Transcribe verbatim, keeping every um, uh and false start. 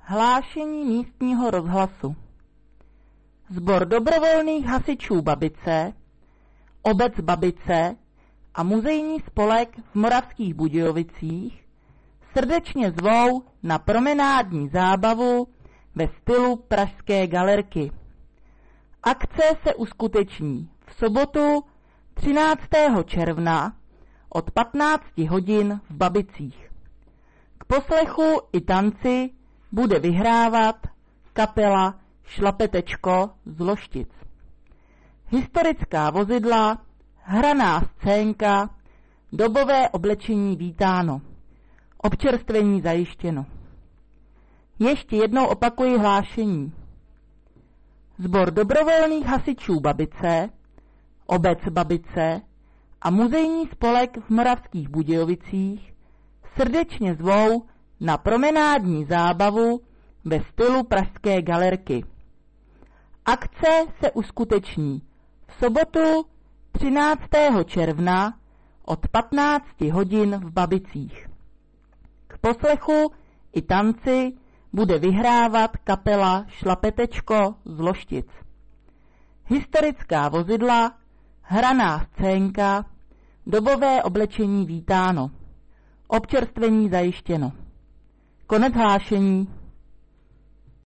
Hlášení místního rozhlasu. Sbor dobrovolných hasičů Babice, obec Babice a muzejní spolek v Moravských Budějovicích srdečně zvou na promenádní zábavu ve stylu pražské galerky. Akce se uskuteční v sobotu třináctého června od patnácti hodin v Babicích. K poslechu i tanci bude vyhrávat kapela Šlapetečko z Loštic. Historická vozidla, hraná scénka, dobové oblečení vítáno, občerstvení zajištěno. Ještě jednou opakuji hlášení. Sbor dobrovolných hasičů Babice, obec Babice a muzejní spolek v Moravských Budějovicích srdečně zvou na promenádní zábavu ve stylu pražské galerky. Akce se uskuteční v sobotu třináctého června od patnácti hodin v Babicích. K poslechu i tanci bude vyhrávat kapela Šlapetečko z Loštic. Historická vozidla, hraná scénka, dobové oblečení vítáno, občerstvení zajištěno. Konec hlášení.